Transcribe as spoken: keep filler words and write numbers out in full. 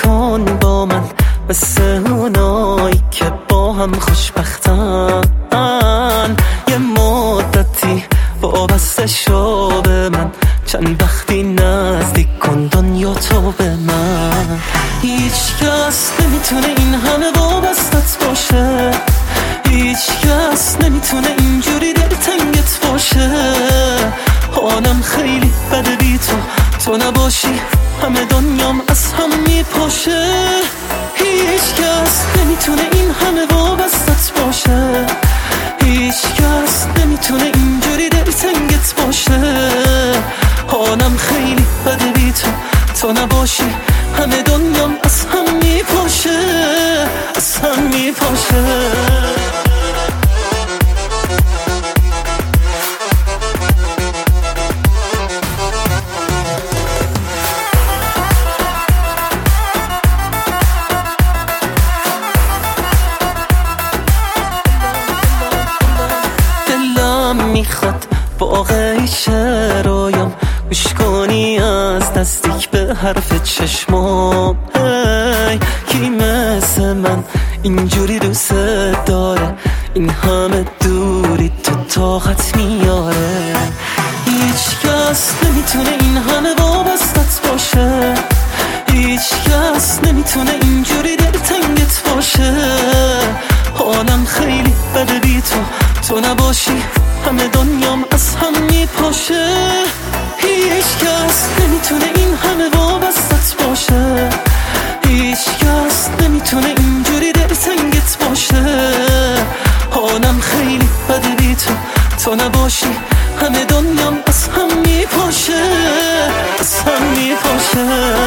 نکن با من مثل اونایی که با هم خوشبختن. یه مدتی وابسته شو به من، چند وقتی نزدیک کن دنیا تو به من. هیچ کس نمیتونه این همه وابستت باشه، هیچ کس نمیتونه اینجوری دلتنگت باشه. حالم خیلی بده بی تو، تو نباشی همه دنیام از هم میپاشه. هیچ کس نمیتونه این همه وابستت باشه، هیچ کس نمیتونه اینجوری دلتنگت باشه. حالم خیلی بده بی تو، تو نباشی همه دنیام از هم میپاشه، از هم میپاشه. میخواد واقعی شه رویام، گوش کنی از نزدیک به حرف چشمام. هی کی مثل من اینجوری دوست داره، این همه دوری تو طاقت میاره. هیچ کس نمیتونه این همه وابستت باشه، هیچ کس نمیتونه اینجوری دلتنگت باشه. حالم خیلی بده بی تو، تو نباشی همه دنیام از هم میپاشه. هیچ کس نمیتونه این همه وابستت باشه، هیچ کس نمیتونه اینجوری دلتنگت باشه. حالم خیلی بده بی تو، تو نباشی همه دنیام از هم میپاشه، از هم میپاشه.